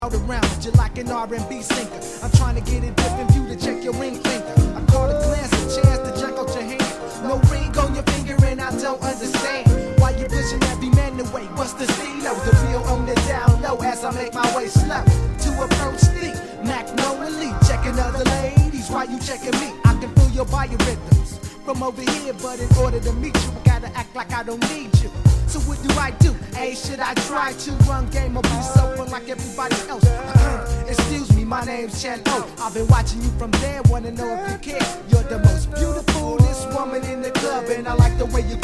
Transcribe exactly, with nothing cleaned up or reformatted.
Out around you like an R and B singer. I'm trying to get a different view to check your ring finger. I caught a glance, a chance to check out your hand. No ring on your finger and I don't understand why you pushing every man away. What's the steelo? The real on the down low as I make my way slow to approach steep. Mac no elite, checking other ladies. Why you checking me? I can feel your biorhythms from over here, but in order to meet you, I gotta act like I don't need you. So what do I do? Hey, should I try to run game or be sober like everybody else? Uh-uh. Excuse me, my name's Chen O. I've been watching you from there, wanna know if you care. You're the most beautifulest woman in the club, and I like the way you